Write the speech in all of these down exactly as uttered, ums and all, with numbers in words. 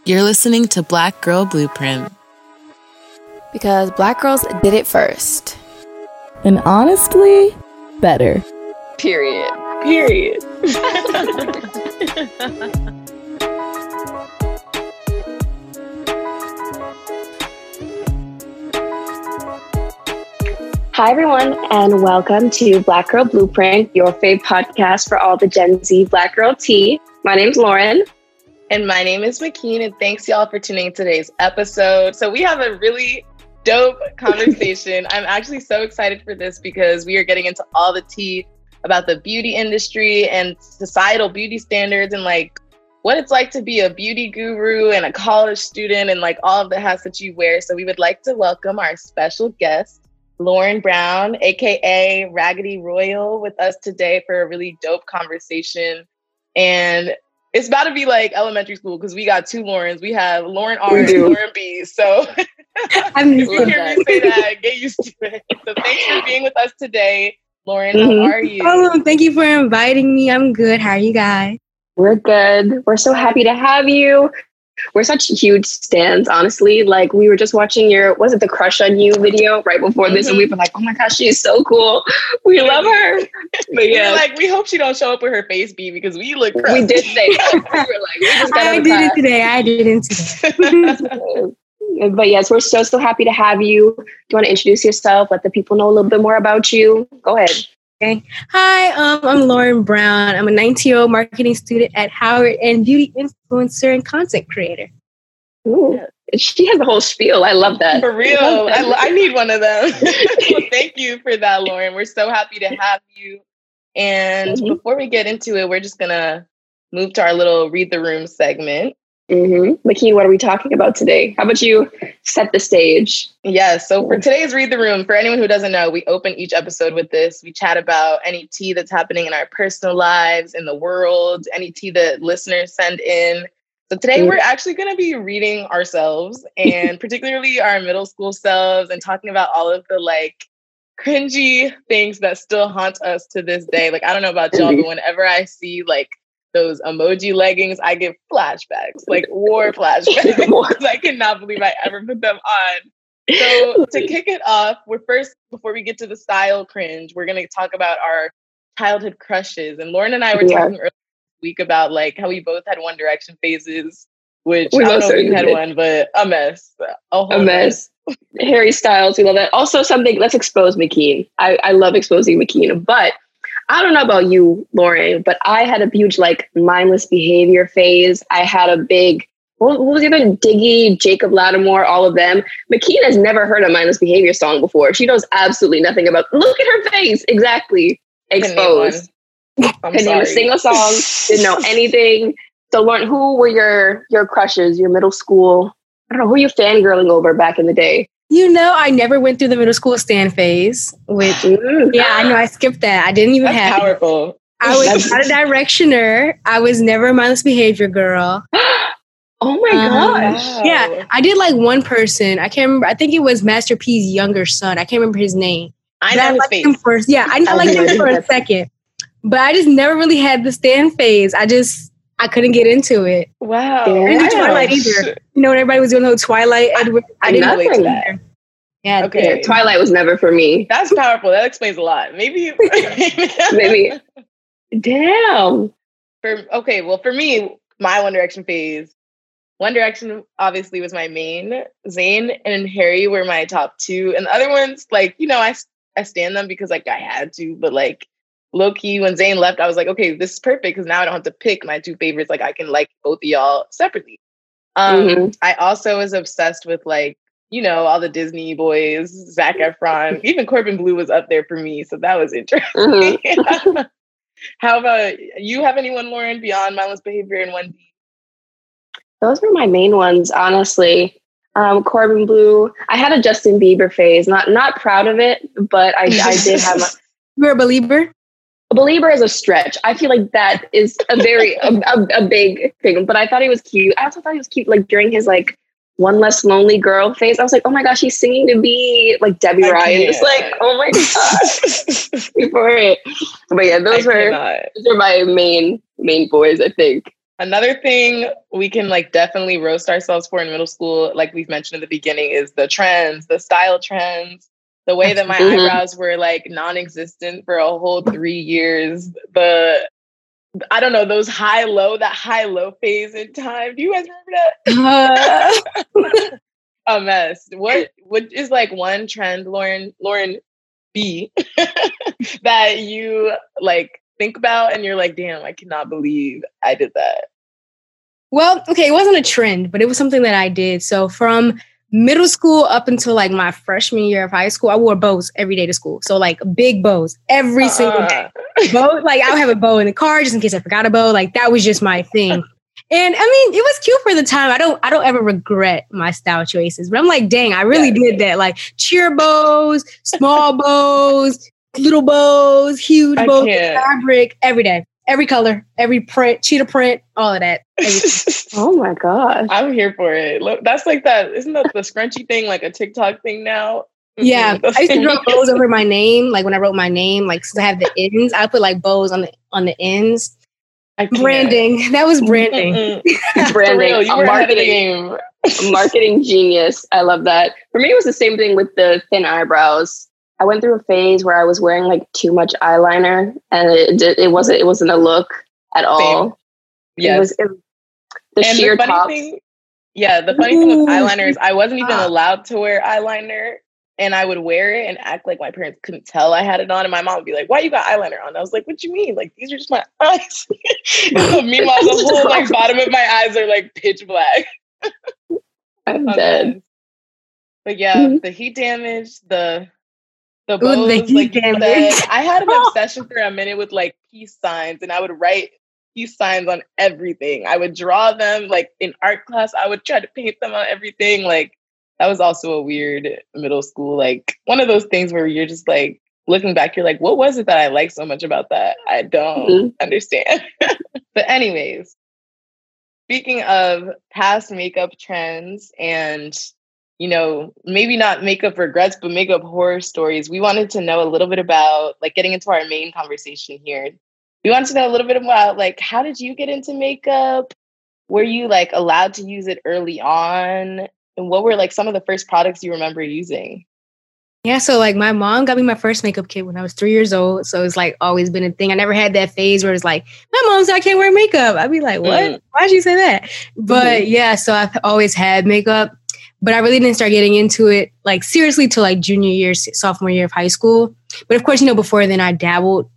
You're listening to Black Girl Blueprint. Because Black girls did it first. And honestly, better. Period. Period. Hi, everyone, and welcome to Black Girl Blueprint, your fave podcast for all the Gen Z Black Girl tea. My name's Lauren. And my name is McKeen, and thanks y'all for tuning in to today's episode. So we have a really dope conversation. I'm actually so excited for this because we are getting into all the tea about the beauty industry and societal beauty standards and like what it's like to be a beauty guru and a college student and like all of the hats that you wear. So we would like to welcome our special guest, Lauren Brown, aka Raggedy Royal, with us today for a really dope conversation. And it's about to be like elementary school because we got two Laurens. We have Lauren R and Lauren B. So I'm you hear me say that, get used to it. So thanks for being with us today. Lauren, mm-hmm. How are you? Oh, thank you for inviting me. I'm good. How are you guys? We're good. We're so happy to have you. We're such huge stans, honestly. Like, we were just watching your, was it the Crush on You video right before mm-hmm. this? And we were like, oh my gosh, she's so cool. We love her. But yeah. We like, we hope she don't show up with her face beat because we look crusty. We did say that. We were like, we just got I did it today. I did it today. But yes, we're so, so happy to have you. Do you want to introduce yourself? Let the people know a little bit more about you. Go ahead. Okay. Hi, um, I'm Lauren Brown. I'm a nineteen-year-old marketing student at Howard and beauty influencer and content creator. Ooh, she has the whole spiel. I love that. For real. I, I, I need one of them. Well, thank you for that, Lauren. We're so happy to have you. And mm-hmm. before we get into it, we're just going to move to our little Read the Room segment. Mm-hmm. McKeen, what are we talking about today? How about you set the stage? Yeah, so for today's Read the Room, for anyone who doesn't know, we open each episode with this. We chat about any tea that's happening in our personal lives, in the world, any tea that listeners send in. So today mm-hmm. we're actually going to be reading ourselves and particularly our middle school selves and talking about all of the like cringy things that still haunt us to this day. Like, I don't know about y'all, mm-hmm. but whenever I see like those emoji leggings, I get flashbacks, like war flashbacks. I cannot believe I ever put them on. So to kick it off, we're first, before we get to the style cringe, we're going to talk about our childhood crushes. And Lauren and I were yeah. talking earlier this week about like how we both had One Direction phases, which we I don't know if you had one, but a mess. A, a mess. mess. Harry Styles, we love that. Also something, let's expose McKeen. I, I love exposing McKeen, but I don't know about you, Lauren, but I had a huge, like, mindless behavior phase. I had a big, what, what was the other? Diggy, Jacob Lattimore, all of them. McKeen has never heard a mindless behavior song before. She knows absolutely nothing about, look at her face. Exactly. Exposed. Couldn't even sing a song. Didn't know anything. So, Lauren, who were your, your crushes, your middle school? I don't know, who were you fangirling over back in the day? You know, I never went through the middle school stand phase, which, yeah, I know I skipped that. I didn't even That's have powerful. It. I was not a directioner. I was never a mindless behavior girl. Oh my um, gosh. Wow. Yeah, I did like one person. I can't remember. I think it was Master P's younger son. I can't remember his name. I know I his face. Him first. Yeah, I, I liked him for a second. But I just never really had the stand phase. I just... I couldn't get into it. Wow. I didn't do Twilight either. You know, when everybody was doing the whole Twilight, Edward. I, I didn't relate to that. that. Yeah, okay. Yeah, Twilight was never for me. That's powerful. That explains a lot. Maybe. Maybe. Damn. For okay, well, for me, my One Direction phase, One Direction obviously was my main. Zayn and Harry were my top two. And the other ones, like, you know, I, I stand them because, like, I had to. But, like, low-key, when Zayn left, I was like, okay, this is perfect because now I don't have to pick my two favorites. Like, I can like both of y'all separately. Um, mm-hmm. I also was obsessed with, like, you know, all the Disney boys, Zac Efron. Even Corbin Bleu was up there for me, so that was interesting. Mm-hmm. How about you? Have anyone, Lauren, beyond mindless behavior and one D? Those were my main ones, honestly. Um, Corbin Bleu. I had a Justin Bieber phase. Not not proud of it, but I, I did have a... You're a believer? A believer is a stretch. I feel like that is a very a, a, a big thing. But I thought he was cute. I also thought he was cute, like during his like One Less Lonely Girl phase. I was like, oh my gosh, he's singing to be like Debbie I Ryan. Can't. Just like, oh my gosh, before it. But yeah, those I were cannot. those were my main main boys. I think. Another thing we can like definitely roast ourselves for in middle school, like we've mentioned in the beginning, is the trends, the style trends, the way that my mm-hmm. eyebrows were like non-existent for a whole three years. The, I don't know, those high-low, that high-low phase in time. Do you guys remember that? Uh. A mess. What, what is like one trend, Lauren, Lauren B, that you like think about and you're like, damn, I cannot believe I did that? Well, okay, it wasn't a trend, but it was something that I did. So from middle school up until like my freshman year of high school, I wore bows every day to school. So like big bows every uh-uh. single day. Bow, like I would have a bow in the car just in case I forgot a bow. Like that was just my thing. And I mean, it was cute for the time. I don't I don't ever regret my style choices. But I'm like, dang, I really yeah. did that. Like cheer bows, small bows, little bows, huge I bows, can't. fabric, every day. Every color, every print, cheetah print, all of that. Oh my gosh. I'm here for it. Look, that's like that. Isn't that the scrunchy thing, like a TikTok thing now? Yeah. I used to draw bows over my name. Like when I wrote my name, like since I have the ends, I put like bows on the on the ends. Branding. That was branding. Branding. Real, you were marketing. A marketing genius. I love that. For me, it was the same thing with the thin eyebrows. I went through a phase where I was wearing like too much eyeliner, and it it, it wasn't it wasn't a look at all. Yeah, it was it, the and sheer the funny tops. Thing, yeah, the funny Ooh. thing with eyeliner is I wasn't even allowed to wear eyeliner, and I would wear it and act like my parents couldn't tell I had it on, and my mom would be like, "Why you got eyeliner on?" I was like, "What you mean? Like these are just my eyes." So meanwhile, the whole like bottom of my eyes are like pitch black. I'm dead. But yeah, mm-hmm. the heat damage, the The bows, Ooh, the like you said, I had an obsession for a minute with like peace signs, and I would write peace signs on everything. I would draw them like in art class. I would try to paint them on everything. Like that was also a weird middle school, like one of those things where you're just like looking back, you're like, what was it that I liked so much about that? I don't mm-hmm. understand. But anyways, speaking of past makeup trends and you know, maybe not makeup regrets, but makeup horror stories. We wanted to know a little bit about, like, getting into our main conversation here. We wanted to know a little bit about, like, how did you get into makeup? Were you, like, allowed to use it early on? And what were, like, some of the first products you remember using? Yeah, so, like, my mom got me my first makeup kit when I was three years old. So it's, like, always been a thing. I never had that phase where it's like, my mom said I can't wear makeup. I'd be like, what? Mm. Why'd you say that? But, mm-hmm. yeah, so I've always had makeup. But I really didn't start getting into it like seriously till like junior year, sophomore year of high school. But of course, you know, before then I dabbled.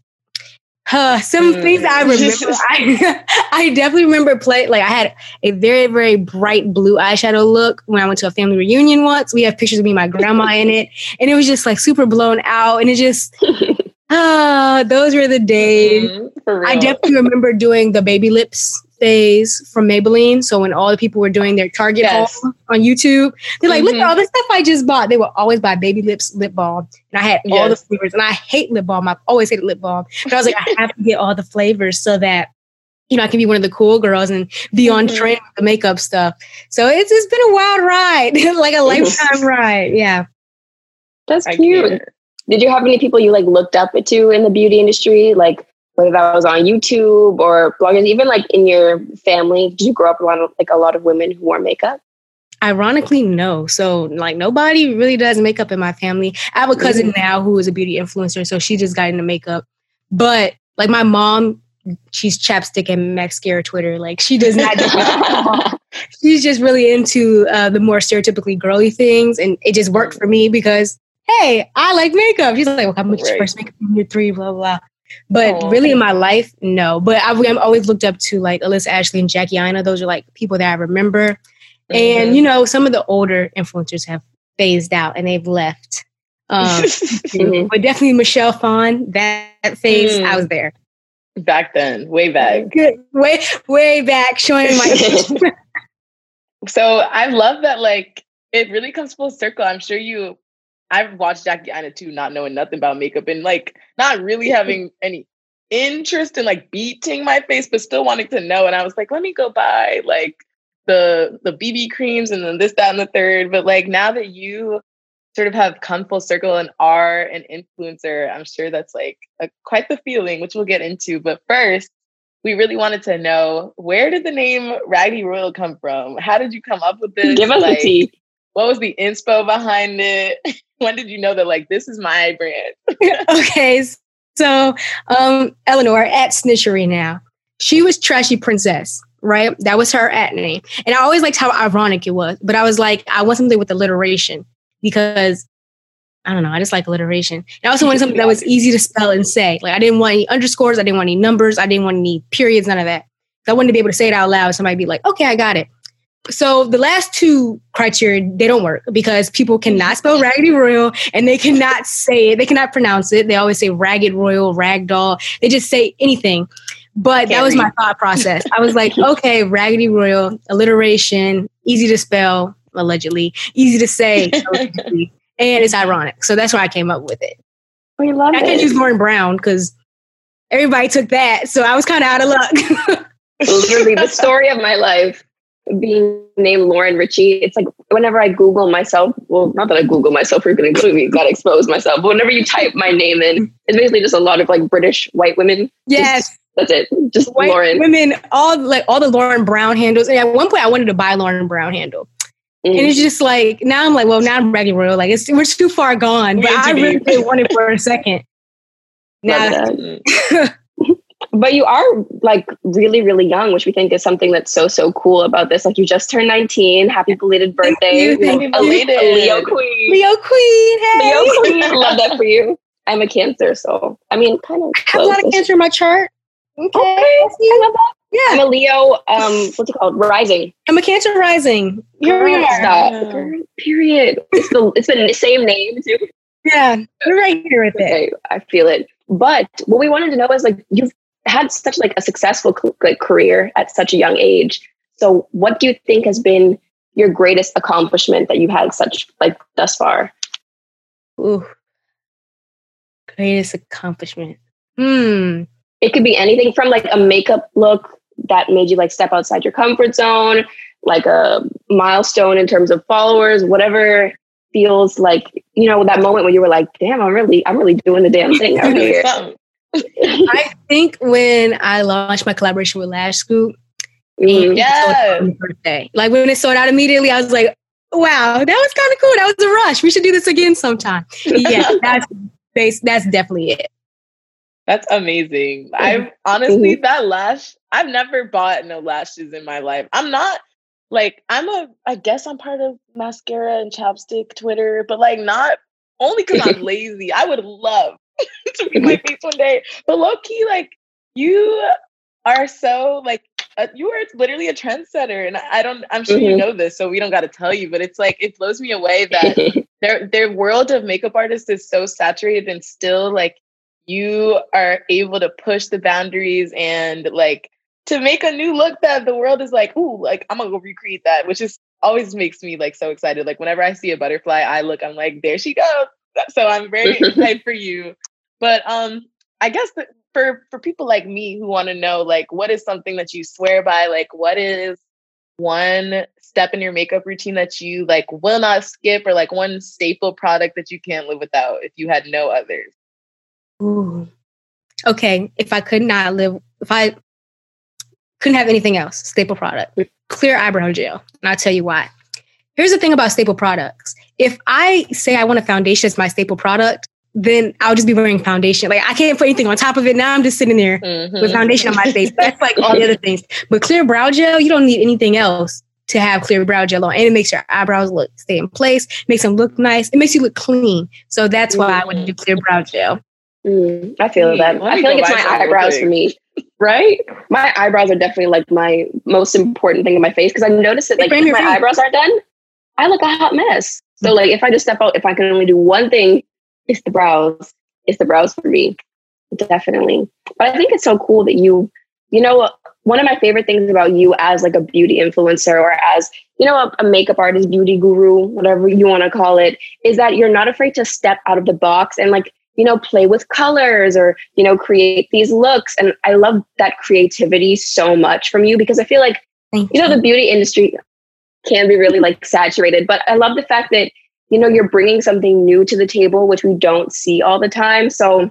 Uh, some mm. things I remember, I, I definitely remember play. Like I had a very, very bright blue eyeshadow look when I went to a family reunion once. We have pictures of me and my grandma in it. And it was just like super blown out. And it just, ah, uh, those were the days. Mm, I definitely remember doing the baby lips phase from Maybelline. So when all the people were doing their Target yes. haul on YouTube, they're like, mm-hmm. look at all the stuff I just bought. They would always buy baby lips lip balm. And I had yes. all the flavors. And I hate lip balm. I've always hated lip balm. But I was like, I have to get all the flavors so that, you know, I can be one of the cool girls and be on mm-hmm. trend with the makeup stuff. So it's it's been a wild ride, like a lifetime ride. Yeah. That's cute. Did you have any people you like looked up to in the beauty industry? Like, whether that was on YouTube or bloggers, even like in your family, did you grow up around like a lot of women who wore makeup? Ironically, no. So like nobody really does makeup in my family. I have a cousin mm-hmm. now who is a beauty influencer, so she just got into makeup. But like my mom, she's chapstick and mascara Twitter. Like she does not do makeup. She's just really into uh, the more stereotypically girly things, and it just worked for me because hey, I like makeup. She's like, well, how much right. first makeup when you're three, blah blah. But oh, really in my life, no. But I've, I've always looked up to like Alyssa Ashley and Jackie Aina. Those are like people that I remember. Mm-hmm. And, you know, some of the older influencers have phased out and they've left. Um, mm-hmm. But definitely Michelle Phan, that, that phase, mm. I was there. Back then, way back. Good. Way, way back, showing my So I love that, like, it really comes full circle. I'm sure you... I've watched Jackie Aina too, not knowing nothing about makeup and like not really having any interest in like beating my face, but still wanting to know. And I was like, let me go buy like the the B B creams and then this, that, and the third. But like now that you sort of have come full circle and are an influencer, I'm sure that's like a, quite the feeling, which we'll get into. But first, we really wanted to know, where did the name Raggedy Royal come from? How did you come up with this? Give us like, the tea. What was the inspo behind it? When did you know that, like, this is my brand? Okay, so um, Eleanor at Snitchery now, she was Trashy Princess, right? That was her at name. And I always liked how ironic it was. But I was like, I want something with alliteration because, I don't know, I just like alliteration. And I also wanted something that was easy to spell and say. Like, I didn't want any underscores. I didn't want any numbers. I didn't want any periods, none of that. I wanted to be able to say it out loud. Somebody be like, okay, I got it. So the last two criteria, they don't work because people cannot spell Raggedy Royal and they cannot say it. They cannot pronounce it. They always say Ragged Royal, Ragdoll. They just say anything. But that was my thought process. I was like, okay, Raggedy Royal, alliteration, easy to spell, allegedly, easy to say, allegedly, and it's ironic. So that's why I came up with it. We love I it. can't use Lauren Brown because everybody took that. So I was kind of out of luck. Literally the story of my life. Being named Lauren Ritchie, it's like whenever I Google myself, well, not that I Google myself, you're going to gotta expose myself, but whenever you type my name in, it's basically just a lot of like British white women. Yes. Just, that's it. Just White Lauren. women, all like all the Lauren Brown handles. And at one point I wanted to buy Lauren Brown handle. Mm. And it's just like, now I'm like, well, now I'm Raggedy Royal. Like it's, we're too far gone, but I really did want it for a second. Now, but you are like really, really young, which we think is something that's so, so cool about this. Like you just turned nineteen. Happy belated birthday. Thank you, thank a, you. a Leo queen. Leo queen. Hey. Leo queen. Love that for you. I'm a Cancer, so I mean, kind of. I have a lot of Cancer in my chart. Okay. okay. I love that. Yeah. I'm a Leo, um, what's it called? Rising. I'm a Cancer rising. Here we are. Stop. Girl, period. It's the it's the same name too. Yeah. We're right here with okay, it. I feel it. But what we wanted to know is like you've had such like a successful like career at such a young age. So what do you think has been your greatest accomplishment that you've had such like thus far? Ooh. Greatest accomplishment. Hmm. It could be anything from like a makeup look that made you like step outside your comfort zone, like a milestone in terms of followers, whatever feels like, you know, that moment when you were like, damn, I'm really, I'm really doing the damn thing out here. I think when I launched my collaboration with Lash Scoop, mm-hmm. yeah, birthday, like when it sold out immediately, I was like, wow, that was kind of cool. That was a rush. We should do this again sometime. Yeah, that's that's definitely it. That's amazing. I honestly, that lash, I've never bought no lashes in my life. I'm not like, I'm a, I guess I'm part of mascara and chapstick Twitter, but like not only because I'm lazy. I would love to be my face one day, but low key, like you are so like, uh, you are literally a trendsetter. And I don't, I'm sure mm-hmm. you know this, so we don't got to tell you, but it's like, it blows me away that their, their world of makeup artists is so saturated and still like, you are able to push the boundaries and like to make a new look that the world is like, ooh, like I'm gonna go recreate that, which is always makes me like so excited. Like whenever I see a butterfly, I look, I'm like, there she goes. So I'm very excited for you. But um, I guess that for for people like me who want to know, like, what is something that you swear by? Like, what is one step in your makeup routine that you like will not skip, or like one staple product that you can't live without if you had no others? Ooh. Okay, if I could not live, if I couldn't have anything else, staple product, clear eyebrow gel. And I'll tell you why. Here's the thing about staple products. If I say I want a foundation as my staple product, then I'll just be wearing foundation. Like I can't put anything on top of it. Now I'm just sitting there mm-hmm. with foundation on my face. That's like all the other things. But clear brow gel, you don't need anything else to have clear brow gel on. And it makes your eyebrows look stay in place, makes them look nice. It makes you look clean. So that's why mm-hmm. I would do clear brow gel. Mm, I feel that. I feel like it's my eyebrows for me, right? My eyebrows are definitely like my most important thing in my face because I noticed that like if my eyebrows aren't done, I look a hot mess. So like if I just step out, if I can only do one thing, it's the brows. It's the brows for me, definitely. But I think it's so cool that you, you know, one of my favorite things about you as like a beauty influencer or as, you know, a, a makeup artist, beauty guru, whatever you want to call it, is that you're not afraid to step out of the box and like, you know, play with colors or, you know, create these looks. And I love that creativity so much from you because I feel like, you. you know, the beauty industry can be really like saturated, but I love the fact that, you know, you're bringing something new to the table, which we don't see all the time. So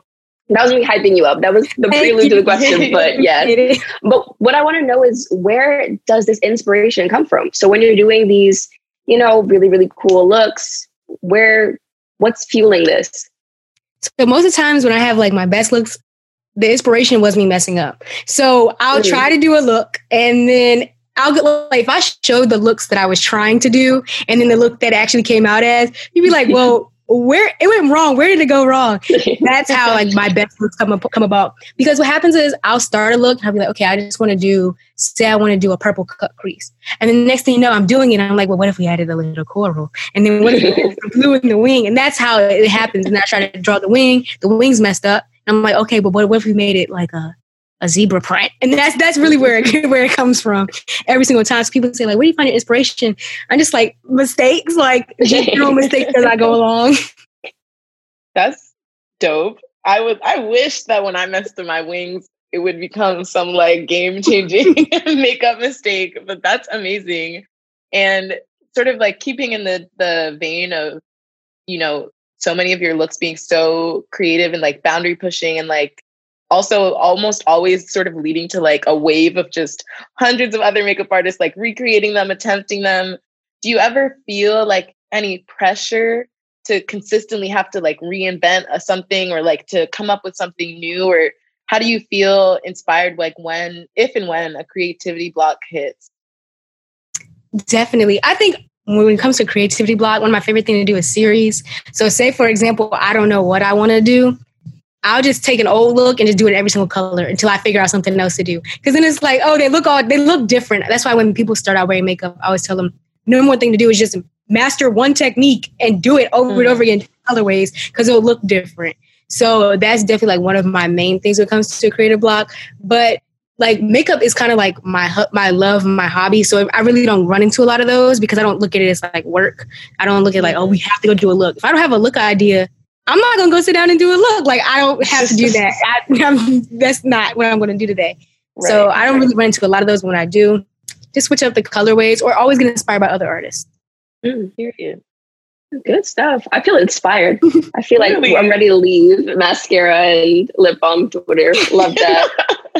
That was me hyping you up. That was the prelude to the question, but yes. But what I want to know is, where does this inspiration come from? So when you're doing these, you know, really, really cool looks, where, what's fueling this? So most of the times when I have like my best looks, the inspiration was me messing up. So I'll mm-hmm. try to do a look, and then I'll get like, if I showed the looks that I was trying to do and then the look that actually came out as, you'd be like, well, where it went wrong? Where did it go wrong? That's how like my best looks come up, come about. Because what happens is I'll start a look and I'll be like, okay, I just want to do, say I want to do a purple cut crease. And then the next thing you know, I'm doing it. And I'm like, well, what if we added a little coral? And then what if we added some blue in the wing? And that's how it happens. And I try to draw the wing. The wing's messed up. And I'm like, okay, but what, what if we made it like a a zebra print? And that's that's really where it, where it comes from every single time. So people say like, where do you find your inspiration? I'm just like, mistakes, like general mistakes as I go along. That's dope. I would I wish that when I messed with my wings, it would become some like game changing makeup mistake, but that's amazing. And sort of like keeping in the the vein of, you know, so many of your looks being so creative and like boundary pushing, and like also almost always sort of leading to like a wave of just hundreds of other makeup artists, like recreating them, attempting them. Do you ever feel like any pressure to consistently have to like reinvent a something, or like to come up with something new? Or how do you feel inspired, like when, if and when a creativity block hits? Definitely. I think when it comes to creativity block, one of my favorite things to do is series. So say, for example, I don't know what I want to do. I'll just take an old look and just do it in every single color until I figure out something else to do. Because then it's like, oh, they look all, they look different. That's why when people start out wearing makeup, I always tell them, no more thing to do is just master one technique and do it over mm. and over again in colorways, because it'll look different. So that's definitely like one of my main things when it comes to creative block. But like makeup is kind of like my my love, my hobby. So I really don't run into a lot of those because I don't look at it as like work. I don't look at like, oh, we have to go do a look. If I don't have a look idea, I'm not going to go sit down and do a look. Like, I don't have to do that. I, I'm, that's not what I'm going to do today. Right, so I don't right. really run into a lot of those. When I do, just switch up the colorways, or always get inspired by other artists. Mm, period. Good stuff. I feel inspired. I feel like really? I'm ready to leave mascara and lip balm Twitter. Love that.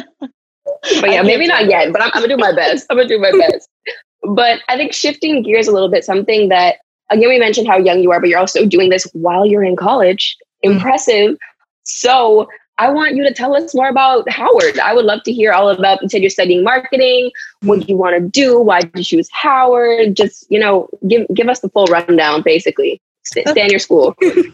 But yeah, maybe not yet, but I'm, I'm going to do my best. I'm going to do my best. But I think shifting gears a little bit, something that, again, we mentioned how young you are, but you're also doing this while you're in college. Impressive. So I want you to tell us more about Howard. I would love to hear all about, you said you're studying marketing. What do you want to do? Why did you choose Howard? Just, you know, give give us the full rundown, basically. Stay, stay in your school.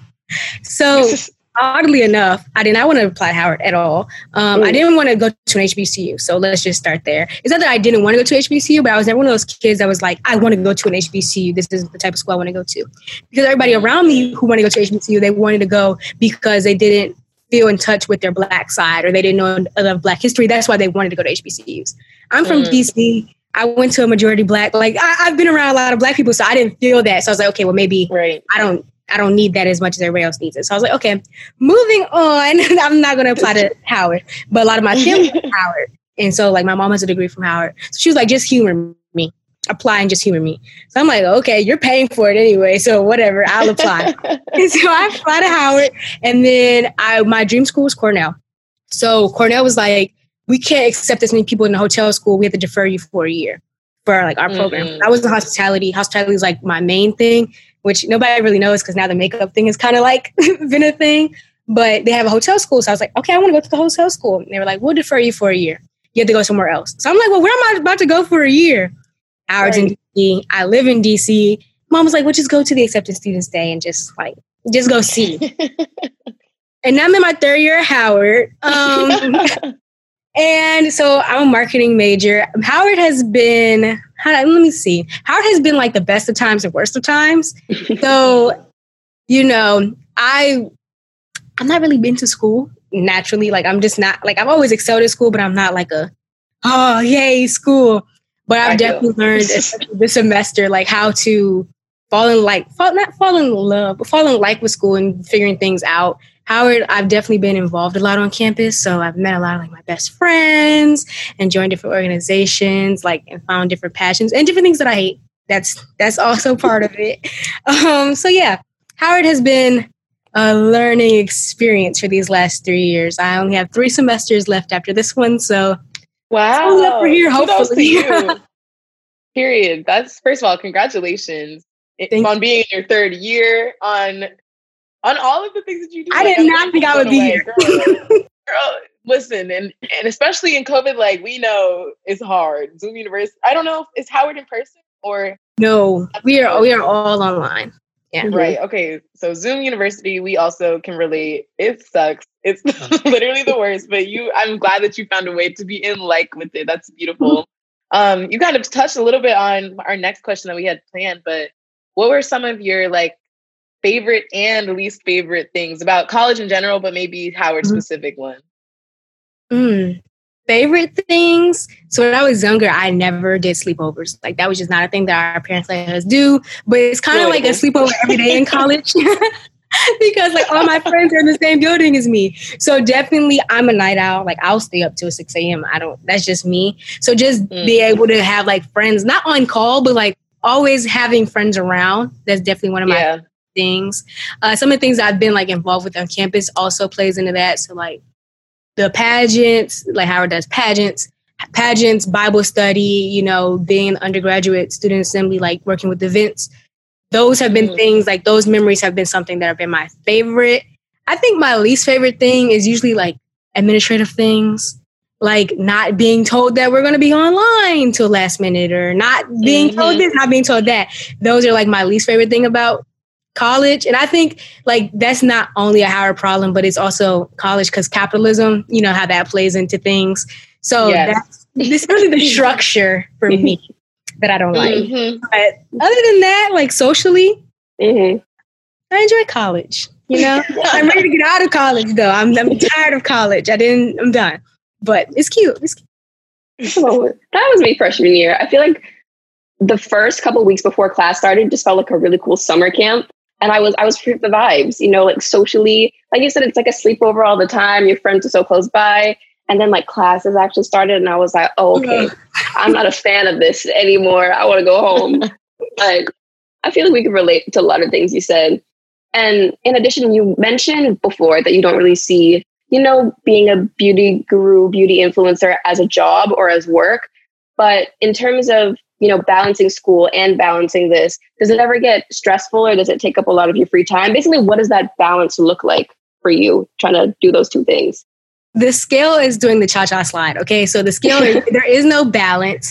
So oddly enough, I did not want to apply to Howard at all. Um, mm. I didn't want to go to an H B C U. So let's just start there. It's not that I didn't want to go to H B C U, but I was never one of those kids that was like, I want to go to an H B C U. This is the type of school I want to go to. Because everybody around me who wanted to go to H B C U, they wanted to go because they didn't feel in touch with their Black side, or they didn't know enough Black history. That's why they wanted to go to H B C Us. I'm from mm. D C. I went to a majority Black. Like I, I've been around a lot of Black people, so I didn't feel that. So I was like, okay, well, maybe right. I don't I don't need that as much as everybody else needs it. So I was like, okay, moving on. I'm not going to apply to Howard, but a lot of my family went to Howard. And so like my mom has a degree from Howard. So she was like, just humor me, apply and just humor me. So I'm like, okay, you're paying for it anyway. So whatever, I'll apply. And so I applied to Howard. And then I, my dream school was Cornell. So Cornell was like, we can't accept this many people in the hotel school. We have to defer you for a year for like our mm-hmm. program. I was in hospitality. Hospitality is like my main thing, which nobody really knows because now the makeup thing is kind of like been a thing. But they have a hotel school. So I was like, okay, I want to go to the hotel school. And they were like, we'll defer you for a year. You have to go somewhere else. So I'm like, well, where am I about to go for a year? Howard's right. in D C. I live in D C. Mom was like, well, just go to the acceptance students day and just like, just go see. And now I'm in my third year at Howard. Um, and so I'm a marketing major. Howard has been, how, let me see. Howard has been like the best of times and worst of times. So, you know, I, I'm not really been to school naturally. Like I'm just not, like I've always excelled at school, but I'm not like a, oh, yay, school. But I've I definitely do. learned this semester, like how to fall in like, fall, not fall in love, but fall in like with school and figuring things out. Howard, I've definitely been involved a lot on campus. So I've met a lot of like my best friends and joined different organizations, like, and found different passions and different things that I hate. That's, that's also part of it. Um, so yeah, Howard has been a learning experience for these last three years. I only have three semesters left after this one, so wow, we're here. Kudos Hopefully, to you. Period. That's first of all, congratulations Thank on being in your third year on on all of the things that you do. I like, did not think I would be here. Girl, girl, listen, and and especially in COVID, like we know it's hard. Zoom University. I don't know if is Howard in person or no. We are we are all online. Yeah. Right. Okay. So Zoom University, we also can relate. It sucks. It's literally the worst. But you, I'm glad that you found a way to be in like with it. That's beautiful. Um, you kind of touched a little bit on our next question that we had planned, but what were some of your like favorite and least favorite things about college in general, but maybe Howard specific one? Mm. Favorite things. So when I was younger, I never did sleepovers. Like that was just not a thing that our parents let us do. But it's kind of like a sleepover every day in college because like all my friends are in the same building as me. So definitely I'm a night owl. Like I'll stay up till six a.m. I don't, that's just me. So just mm. be able to have like friends, not on call, but like always having friends around. That's definitely one of my yeah. things. Uh, some of the things I've been like involved with on campus also plays into that. So like the pageants, like Howard does pageants, pageants, Bible study, you know, being an undergraduate student assembly, like working with events. Those have been mm. things like those memories have been something that have been my favorite. I think my least favorite thing is usually like administrative things, like not being told that we're going to be online till last minute or not being mm-hmm. told this, not being told that. Those are like my least favorite thing about college. And I think like that's not only a Howard problem, but it's also college because capitalism, you know, how that plays into things. So yes. that's this really the structure for me that I don't like. Mm-hmm. But other than that, like socially, mm-hmm. I enjoy college. You know, I'm ready to get out of college though. I'm I'm tired of college. I didn't, I'm done. But it's cute. It's cute. Oh, that was me freshman year. I feel like the first couple of weeks before class started just felt like a really cool summer camp. And I was I was free of the vibes, you know, like socially, like you said, it's like a sleepover all the time. Your friends are so close by. And then like classes actually started and I was like, oh, okay, I'm not a fan of this anymore. I want to go home. Like, I feel like we can relate to a lot of things you said. And in addition, you mentioned before that you don't really see, you know, being a beauty guru, beauty influencer as a job or as work. But in terms of, you know, balancing school and balancing this, does it ever get stressful or does it take up a lot of your free time? Basically, what does that balance look like for you trying to do those two things? The scale is doing the cha-cha slide. Okay. So the scale, is, there is no balance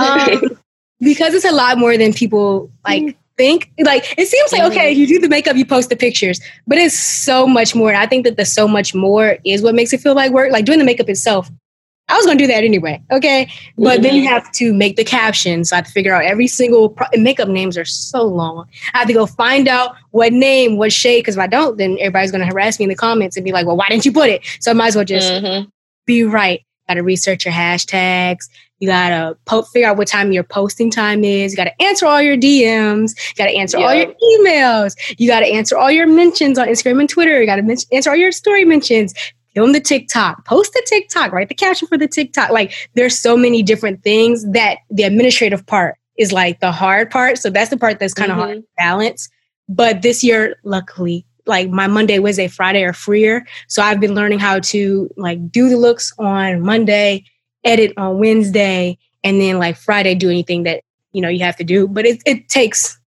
um, because it's a lot more than people like think. Like, it seems like, okay, you do the makeup, you post the pictures, but it's so much more. I think that the so much more is what makes it feel like work. Like doing the makeup itself, I was going to do that anyway. Okay. But mm-hmm. then you have to make the captions. So I have to figure out every single pro- makeup names are so long. I have to go find out what name, what shade. Cause if I don't, then everybody's going to harass me in the comments and be like, well, why didn't you put it? So I might as well just mm-hmm. be right. Got to research your hashtags. You got to po- figure out what time your posting time is. You got to answer all your D Ms. You got to answer yep. all your emails. You got to answer all your mentions on Instagram and Twitter. You got to men- answer all your story mentions. Film the TikTok, post the TikTok, write the caption for the TikTok. Like there's so many different things that the administrative part is like the hard part. So that's the part that's kind of mm-hmm. hard to balance. But this year, luckily, like my Monday, Wednesday, Friday are freer. So I've been learning how to like do the looks on Monday, edit on Wednesday, and then like Friday do anything that, you know, you have to do. But it, it takes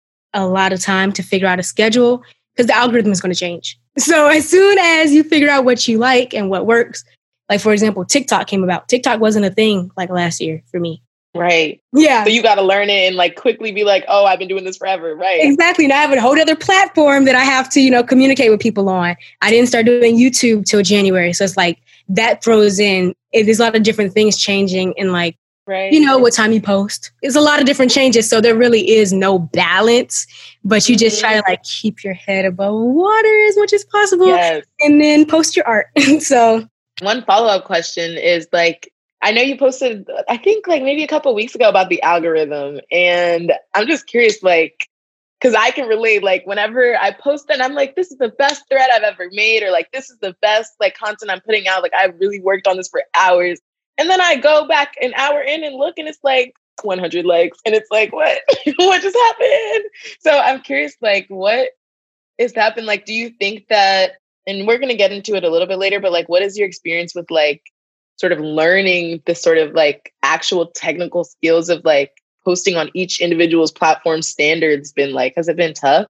a lot of time to figure out a schedule because the algorithm is going to change. So as soon as you figure out what you like and what works, like, for example, TikTok came about. TikTok wasn't a thing like last year for me. Right. Yeah. So you got to learn it and like quickly be like, oh, I've been doing this forever. Right. Exactly. And I have a whole other platform that I have to, you know, communicate with people on. I didn't start doing YouTube till January. So it's like that throws in, there's a lot of different things changing in like, right. you know, what time you post. There's a lot of different changes. So there really is no balance, but you just try to like keep your head above water as much as possible yes. and then post your art. So one follow-up question is like, I know you posted, I think like maybe a couple of weeks ago about the algorithm. And I'm just curious, like, because I can relate, like whenever I post and I'm like, this is the best thread I've ever made, or like, this is the best like content I'm putting out. Like I really worked on this for hours. And then I go back an hour in and look and it's like one hundred likes. And it's like, what? What just happened? So I'm curious, like what, is that been like, do you think that, and we're going to get into it a little bit later, but like, what is your experience with like sort of learning the sort of like actual technical skills of like posting on each individual's platform standards been like? Has it been tough?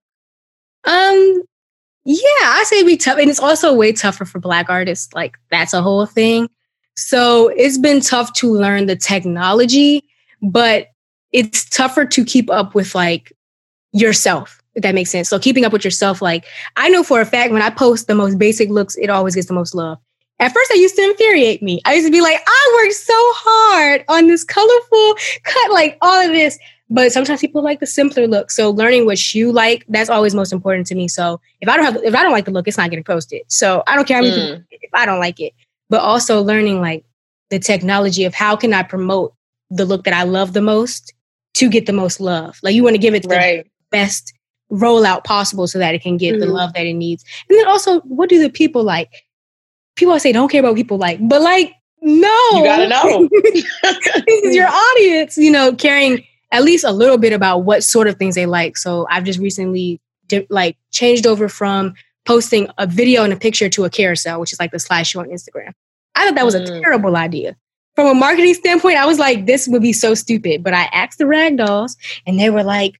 Um, yeah, I say it'd be tough. And it's also way tougher for Black artists. Like that's a whole thing. So it's been tough to learn the technology, but it's tougher to keep up with like yourself, if that makes sense. So keeping up with yourself, like I know for a fact when I post the most basic looks, it always gets the most love. At first, I used to infuriate me. I used to be like, I worked so hard on this colorful cut, like all of this. But sometimes people like the simpler look. So learning what you like, that's always most important to me. So if I don't have, if I don't like the look, it's not getting posted. So I don't care how many Mm. people, if I don't like it. But also learning like the technology of how can I promote the look that I love the most to get the most love. Like you want to give it the Right. best rollout possible so that it can get the Mhm. love that it needs. And then also, what do the people like? People always say don't care about what people like, but like, no. You gotta know. This is your audience, you know, caring at least a little bit about what sort of things they like. So I've just recently di- like changed over from posting a video and a picture to a carousel, which is like the slideshow on Instagram. I thought that was a Mm. terrible idea. From a marketing standpoint, I was like, this would be so stupid. But I asked the rag dolls and they were like,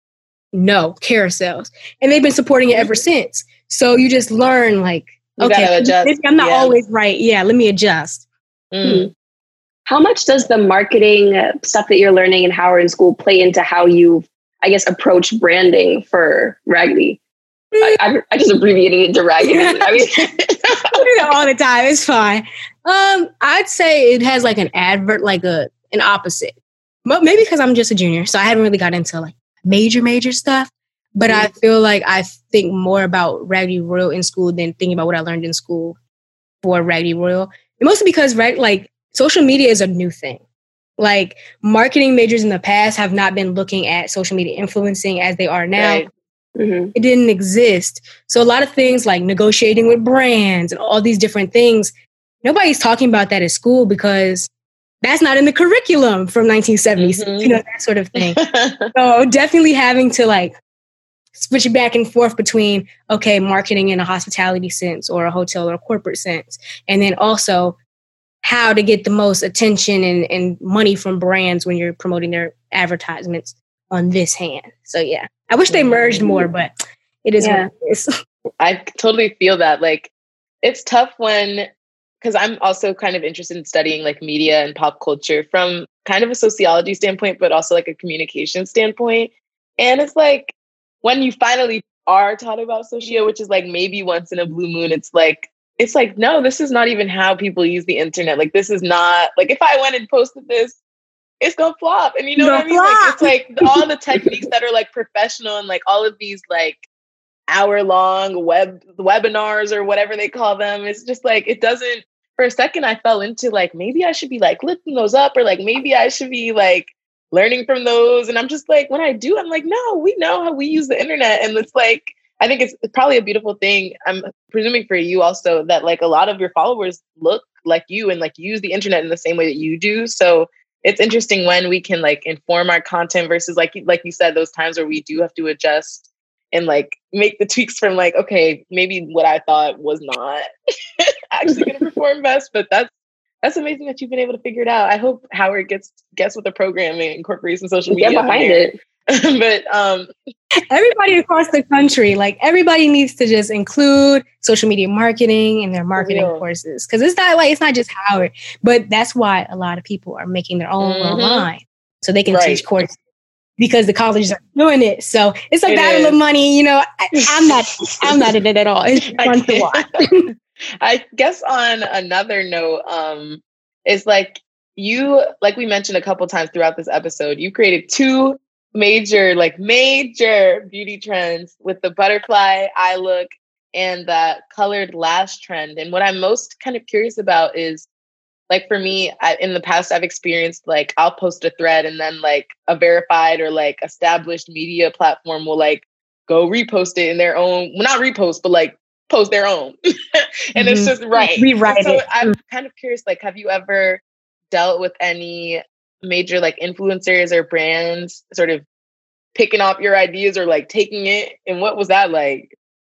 no, carousels. And they've been supporting it ever since. So you just learn like, You okay, gotta adjust. maybe I'm not Yeah. always right. Yeah, let me adjust. Mm. How much does the marketing uh, stuff that you're learning in Howard in school play into how you, I guess, approach branding for Raggedy? I, I, I just abbreviated it to Raggedy. I mean, I do that all the time. It's fine. Um, I'd say it has like an advert, like a an opposite. But maybe because I'm just a junior, so I haven't really got into like major, major stuff. But I feel like I think more about Raggedy Royal in school than thinking about what I learned in school for Raggedy Royal. And mostly because rag- like social media is a new thing. Like marketing majors in the past have not been looking at social media influencing as they are now. Right. mhm. It didn't exist. So a lot of things like negotiating with brands and all these different things, nobody's talking about that at school because that's not in the curriculum from nineteen seventies, Mhm. you know, that sort of thing. So definitely having to like switch it back and forth between, okay, marketing in a hospitality sense or a hotel or a corporate sense. And then also how to get the most attention and, and money from brands when you're promoting their advertisements on this hand. So yeah, I wish they merged more, but it is Yeah. what it is. I totally feel that. Like, it's tough when, because I'm also kind of interested in studying like media and pop culture from kind of a sociology standpoint, but also like a communication standpoint. And it's like, when you finally are taught about socio, which is like maybe once in a blue moon, it's like, it's like, no, this is not even how people use the internet. Like, this is not, like, if I went and posted this, it's gonna flop. And you know what I mean? Like, it's like all the techniques that are like professional and like all of these like hour long web webinars or whatever they call them. It's just like, it doesn't, for a second, I fell into like, maybe I should be like lifting those up or like, maybe I should be like learning from those. And I'm just like, when I do, I'm like, no, we know how we use the internet. And it's like, I think it's probably a beautiful thing. I'm presuming for you also that like a lot of your followers look like you and like use the internet in the same way that you do. So it's interesting when we can like inform our content versus like, like you said, those times where we do have to adjust and like make the tweaks from like, okay, maybe what I thought was not actually going to perform best, but that's, that's amazing that you've been able to figure it out. I hope Howard gets, gets with the program and incorporates some social media Get behind it. but um, Everybody across the country, like everybody needs to just include social media marketing in their marketing real. courses. Cause it's not like, it's not just Howard, but that's why a lot of people are making their own Mhm. online so they can Right. teach courses because the colleges are doing it. So it's a It battle is. of money. You know, I, I'm not, I'm not in it at all. It's I fun to can't- watch. I guess on another note, um, is like you, like we mentioned a couple times throughout this episode, you created two major, like major beauty trends with the butterfly eye look and that colored lash trend. And what I'm most kind of curious about is, like for me, I, in the past, I've experienced like I'll post a thread and then like a verified or like established media platform will like go repost it in their own, well, not repost, but like post their own. And it's Mhm. just right. Rewrite And so it. I'm kind of curious, like, have you ever dealt with any major like influencers or brands sort of picking up your ideas or like taking it? And what was that like?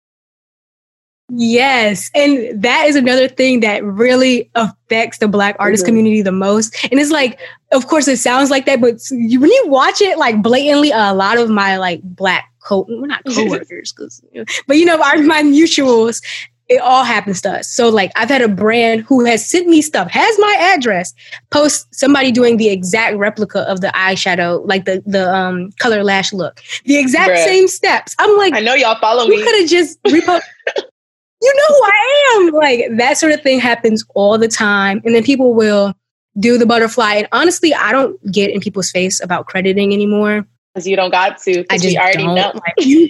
Yes. And that is another thing that really affects the Black artist mm-hmm. community the most. And it's like, of course, it sounds like that, but you, when you watch it, like blatantly, a lot of my like Black co, we're not coworkers, because, you know, but you know, our, my mutuals, it all happens to us. So like, I've had a brand who has sent me stuff, has my address, post somebody doing the exact replica of the eyeshadow, like the the um color lash look, the exact Bruh. same steps. I'm like, I know y'all follow you me. You could have just reposted. You know who I am. Like that sort of thing happens all the time. And then people will do the butterfly. And honestly, I don't get in people's face about crediting anymore. Because you don't got to. I just we already don't. know. Like, you,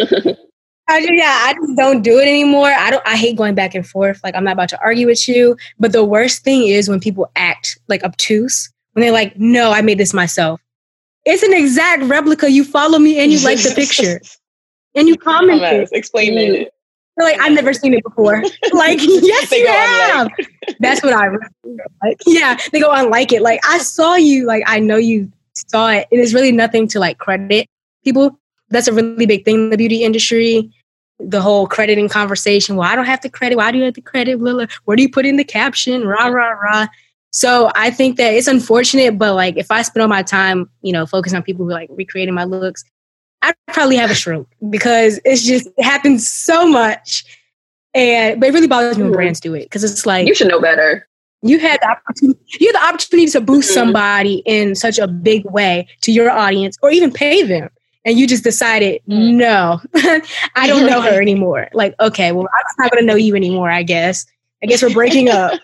I just, yeah, I just don't do it anymore. I don't. I hate going back and forth. Like I'm not about to argue with you. But the worst thing is when people act like obtuse. When they're like, no, I made this myself. It's an exact replica. You follow me and you like the picture. And you commented. Explain it. They're like, I've never seen it before. Like, yes, you have. Unlike. That's what I like. Yeah, they go unlike it. Like, I saw you. Like, I know you saw it. And it's really nothing to like credit people. That's a really big thing in the beauty industry. The whole crediting conversation. Well, I don't have to credit. Why do you have to credit? Blah, blah. Where do you put in the caption? Rah, rah, rah. So I think that it's unfortunate. But like, if I spend all my time, you know, focusing on people who are like recreating my looks, I'd probably have a stroke because it's just it happens so much. And but it really bothers me when brands do it because it's like you should know better. You had the opportunity, you had the opportunity to boost mm-hmm. somebody in such a big way to your audience or even pay them. And you just decided, mm-hmm. no, I don't know her anymore. Like, okay, well, I'm not going to know you anymore, I guess. I guess we're breaking up.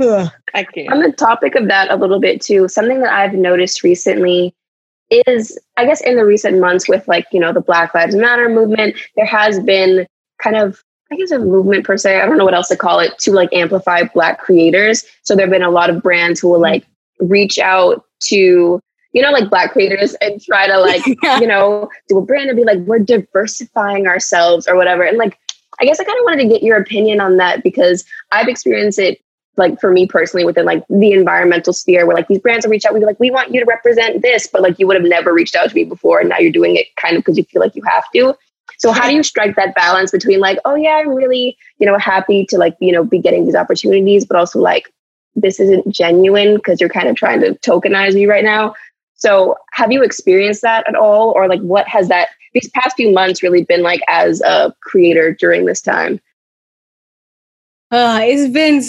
I can't. On the topic of that a little bit too, something that I've noticed recently is, I guess in the recent months with like, you know, the Black Lives Matter movement, there has been kind of, I guess a movement per se, I don't know what else to call it, to like amplify Black creators. So there have been a lot of brands who will like reach out to, you know, like Black creators and try to like, yeah. you know, do a brand and be like, we're diversifying ourselves or whatever. And like, I guess I kind of wanted to get your opinion on that because I've experienced it like for me personally within like the environmental sphere where like these brands will reach out and be like, we want you to represent this, but like you would have never reached out to me before. And now you're doing it kind of because you feel like you have to. So how do you strike that balance between like, oh yeah, I'm really, you know, happy to like, you know, be getting these opportunities, but also like, this isn't genuine because you're kind of trying to tokenize me right now. So have you experienced that at all? Or like, what has that, these past few months really been like as a creator during this time? Uh, it's been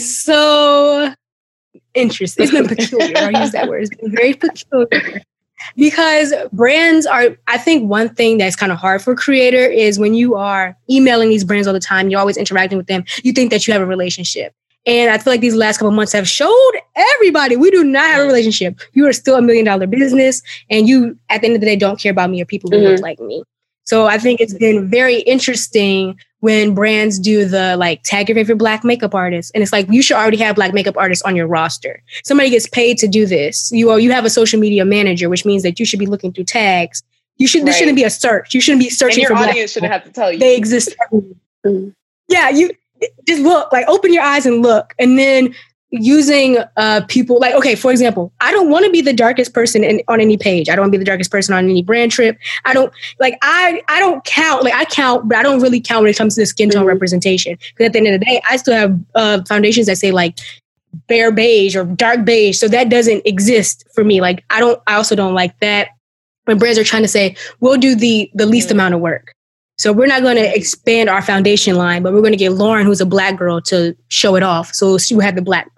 so interesting. It's been peculiar. I'll use that word. It's been very peculiar. Because brands are, I think one thing that's kind of hard for a creator is when you are emailing these brands all the time, you're always interacting with them, you think that you have a relationship. And I feel like these last couple of months have showed everybody we do not have a relationship. You are still a million dollar business and you, at the end of the day, don't care about me or people who mm-hmm. look like me. So I think it's been very interesting when brands do the like tag your favorite Black makeup artist. And it's like, you should already have Black makeup artists on your roster. Somebody gets paid to do this. You you have a social media manager, which means that you should be looking through tags. You should, right. This shouldn't be a search. You shouldn't be searching for Black. Your audience shouldn't have to tell you. They exist. Mm-hmm. Yeah, you just look, like open your eyes and look. And then using uh, people like, okay, for example, I don't want to be the darkest person in, on any page. I don't want to be the darkest person on any brand trip. I don't like, I, I don't count, like I count, but I don't really count when it comes to the skin tone mm-hmm. representation. Because at the end of the day, I still have uh, foundations that say like bare beige or dark beige. So that doesn't exist for me. Like, I don't, I also don't like that when brands are trying to say, we'll do the, the least mm-hmm. amount of work. So we're not going to expand our foundation line, but we're going to get Lauren, who's a Black girl, to show it off. So she will have the Black.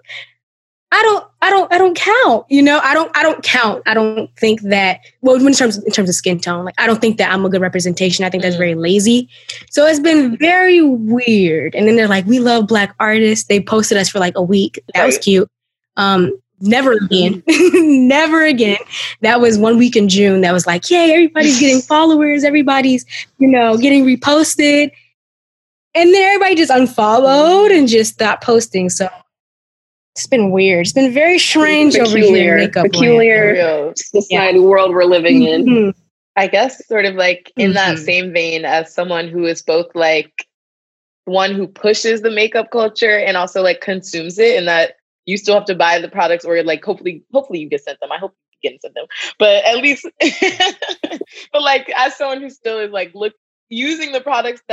I don't, I don't, I don't count. You know, I don't, I don't count. I don't think that. Well, in terms in terms of skin tone, like I don't think that I'm a good representation. I think that's very lazy. So it's been very weird. And then they're like, we love Black artists. They posted us for like a week. That was cute. Um, Never again. Never again. That was one week in June. That was like, yay, everybody's getting followers. Everybody's, you know, getting reposted. And then everybody just unfollowed and just stopped posting. So it's been weird. It's been very strange peculiar, over here. Makeup peculiar society yeah. world we're living in. Mm-hmm. I guess sort of like in mm-hmm. that same vein as someone who is both like one who pushes the makeup culture and also like consumes it, and that you still have to buy the products or like, hopefully, hopefully you get sent them. I hope you get sent them, but at least, but like as someone who still is like, look, using the products that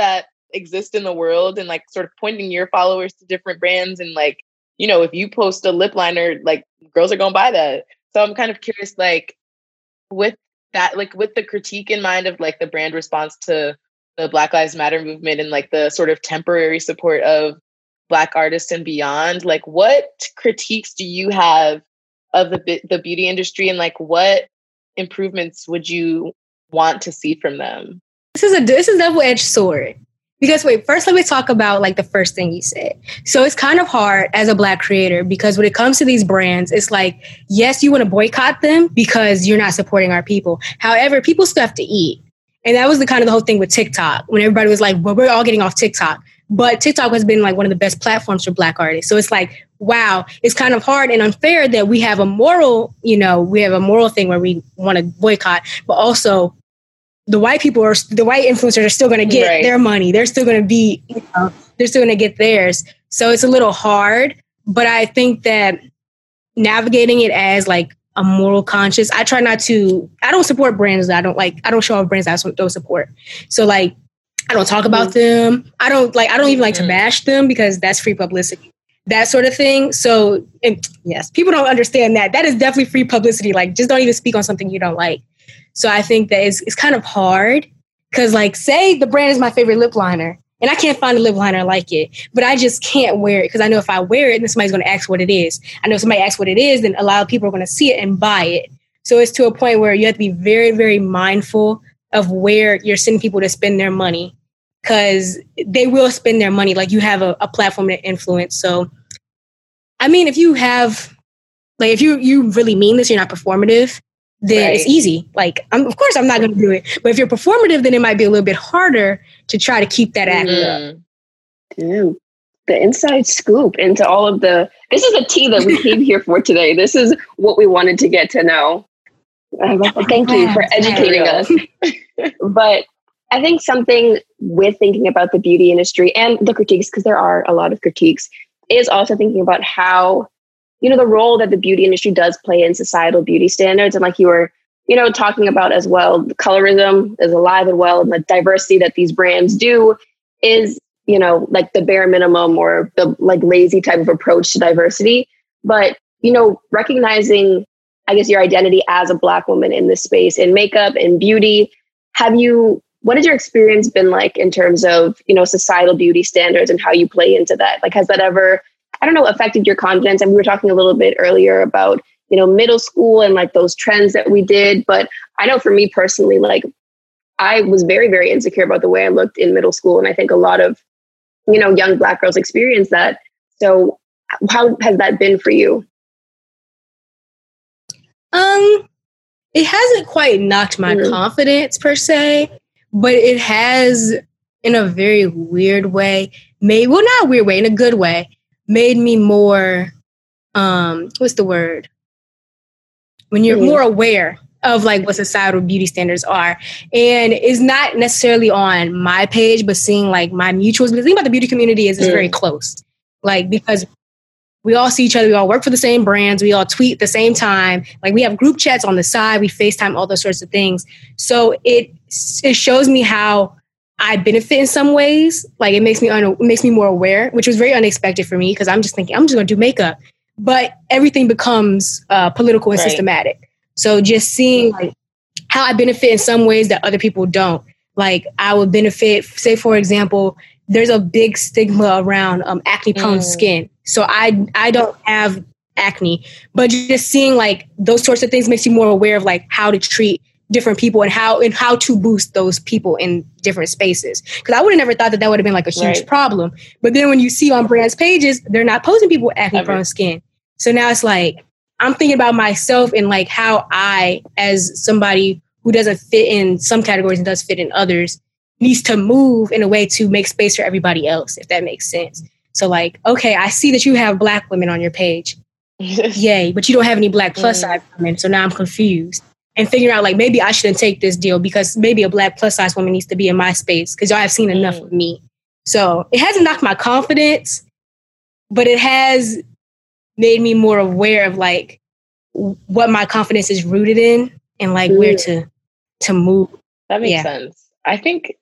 exist in the world and like sort of pointing your followers to different brands. And like, you know, if you post a lip liner, like girls are going to buy that. So I'm kind of curious, like with that, like with the critique in mind of like the brand response to the Black Lives Matter movement and like the sort of temporary support of Black artists and beyond, like what critiques do you have of the the beauty industry, and like what improvements would you want to see from them? This is a this is a double-edged sword. Because wait, first let me talk about like the first thing you said. So it's kind of hard as a Black creator because when it comes to these brands, it's like, yes, you want to boycott them because you're not supporting our people. However, people still have to eat. And that was the kind of the whole thing with TikTok when everybody was like, well, we're all getting off TikTok. But TikTok has been like one of the best platforms for Black artists. So it's like, wow, it's kind of hard and unfair that we have a moral, you know, we have a moral thing where we want to boycott, but also the white people are, the white influencers are still going to get right. their money. They're still going to be, you know, they're still going to get theirs. So it's a little hard, but I think that navigating it as like a moral conscious, I try not to, I don't support brands that I don't like, I don't show off brands that I don't support. So like, I don't talk about them. I don't like, I don't even like to bash them because that's free publicity, that sort of thing. So and yes, people don't understand that. That is definitely free publicity. Like just don't even speak on something you don't like. So I think that it's, it's kind of hard because like say the brand is my favorite lip liner and I can't find a lip liner like it, but I just can't wear it because I know if I wear it, then somebody's going to ask what it is. I know if somebody asks what it is, then a lot of people are going to see it and buy it. So it's to a point where you have to be very, very mindful of where you're sending people to spend their money because they will spend their money. Like you have a, a platform to influence. So, I mean, if you have, like, if you, you really mean this, you're not performative, then right. it's easy. Like, I'm, of course, I'm not going to do it. But if you're performative, then it might be a little bit harder to try to keep that act mm. up. Damn. The inside scoop into all of the, this is the tea that we came here for today. This is what we wanted to get to know. Thank you for educating us. But I think something with thinking about the beauty industry and the critiques, because there are a lot of critiques, is also thinking about how, you know, the role that the beauty industry does play in societal beauty standards. And like you were, you know, talking about as well, the colorism is alive and well, and the diversity that these brands do is, you know, like the bare minimum or the like lazy type of approach to diversity. But, you know, recognizing, I guess, your identity as a Black woman in this space, in makeup and beauty, have you, what has your experience been like in terms of, you know, societal beauty standards and how you play into that? Like, has that ever, I don't know, affected your confidence? And we were talking a little bit earlier about, you know, middle school and like those trends that we did. But I know for me personally, like I was very, very insecure about the way I looked in middle school. And I think a lot of, you know, young Black girls experience that. So how has that been for you? Um, it hasn't quite knocked my mm-hmm. confidence per se, but it has, in a very weird way, made, well, not a weird way, in a good way, made me more, um, what's the word? When you're mm-hmm. more aware of like what societal beauty standards are. And it's not necessarily on my page, but seeing like my mutuals. But the thing about the beauty community is it's mm-hmm. very close. Like, because we all see each other, we all work for the same brands, we all tweet at the same time. Like we have group chats on the side, we FaceTime, all those sorts of things. So it it shows me how I benefit in some ways. Like it makes me un- it makes me more aware, which was very unexpected for me because I'm just thinking I'm just going to do makeup, but everything becomes uh, political and right. systematic. So just seeing like how I benefit in some ways that other people don't. Like I would benefit, say for example, there's a big stigma around um, acne-prone mm. skin. So I I don't have acne, but just seeing like those sorts of things makes you more aware of like how to treat different people and how and how to boost those people in different spaces. Because I would have never thought that that would have been like a huge right. problem. But then when you see on brands' pages, they're not posting people with acne-prone skin. So now it's like I'm thinking about myself and like how I, as somebody who doesn't fit in some categories and does fit in others, needs to move in a way to make space for everybody else, if that makes sense. So like, okay, I see that you have Black women on your page. Yay, but you don't have any Black plus size women. So now I'm confused. And figuring out like, maybe I shouldn't take this deal because maybe a Black plus size woman needs to be in my space because y'all have seen enough of me. So it hasn't knocked my confidence, but it has made me more aware of like what my confidence is rooted in and like where to, to move. That makes yeah. sense. I think